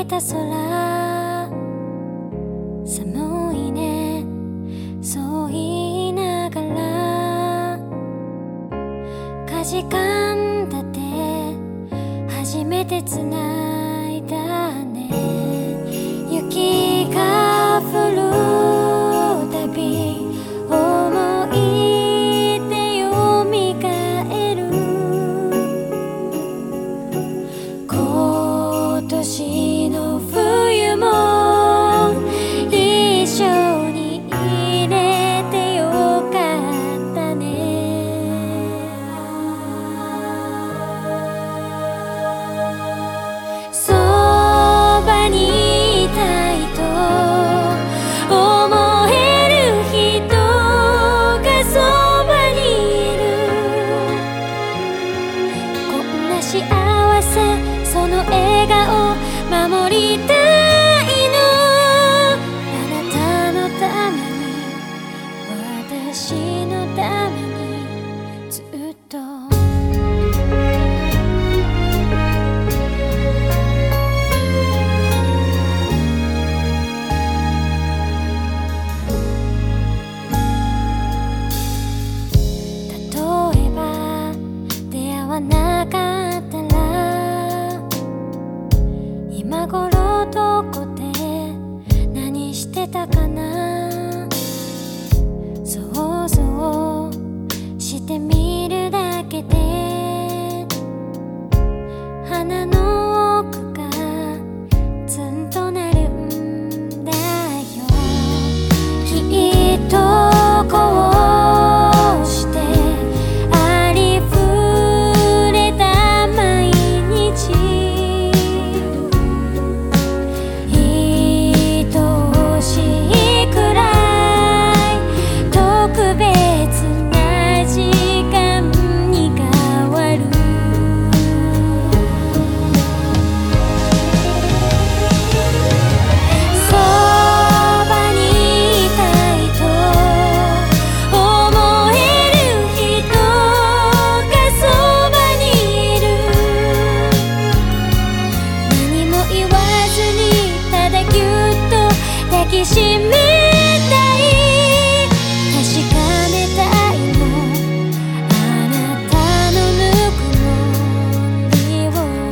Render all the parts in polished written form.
れた空、寒いねそう言いながら、かじかんだって初めてつないだね。雪が降るたび思い出よみがえる。今年の冬も一緒にいれてよかったね。そばにいたいと思える人がそばにいる。こんな幸せその笑顔守りたいの。あなたのために私のためにずっと。例えば出会わなかったら今頃どこで何してたかな。想像してみるだけで鼻の奥がツンとなるんだよ。きっとこうしてありふれた毎日、愛しいくらい特別な時間に変わる。そばにいたいと思える人がそばにいる。何も言わずにただぎゅっと抱きしめたい。確かめたいのあなたのぬくもりを。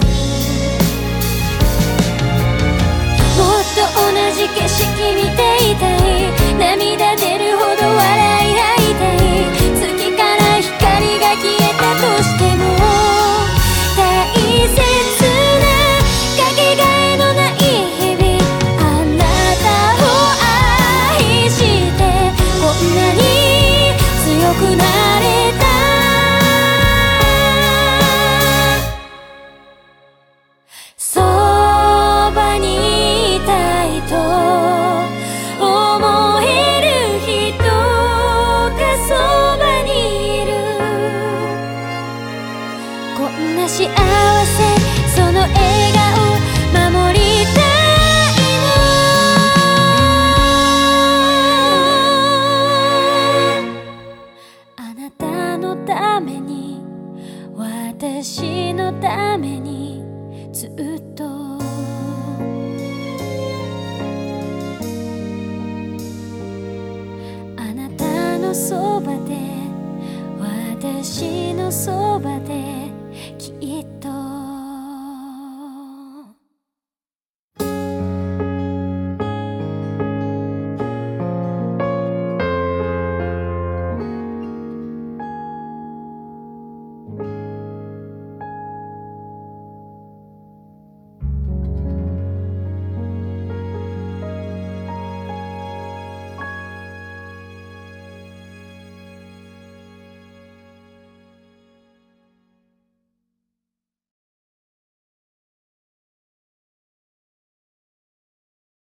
もっと同じ景色見ていたい。涙出るほど笑い合いたい。月から光が消えたとしても大切なかけがえのない日々、あなたを愛してこんなに強くなれた。そばにいたいと思える人がそばにいる。こんな幸せその笑顔守りたいの。あなたのために私のためにずっと。あなたのそばで私のそばで